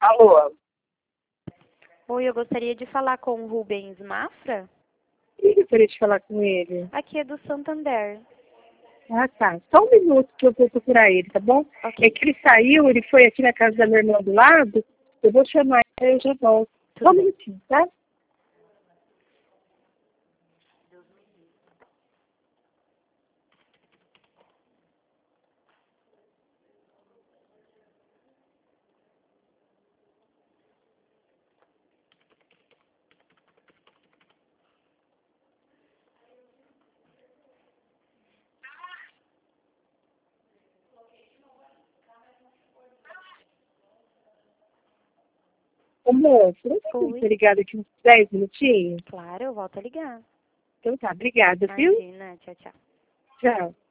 Alô? Oi, eu gostaria de falar com o Rubens Mafra. Eu gostaria de falar com ele. Aqui é do Santander. Ah, tá. Só um minuto que eu vou procurar ele, tá bom? Ok. É que ele saiu, ele foi aqui na casa da minha irmã do lado. Eu vou chamar ele e eu já volto. Tudo Só um bem. minutinho, tá? Ô, moço, não tem como Oi. ser ligado aqui uns 10 minutinhos? Claro, eu volto a ligar. Então tá, obrigada, viu? Imagina, tchau, tchau. Tchau.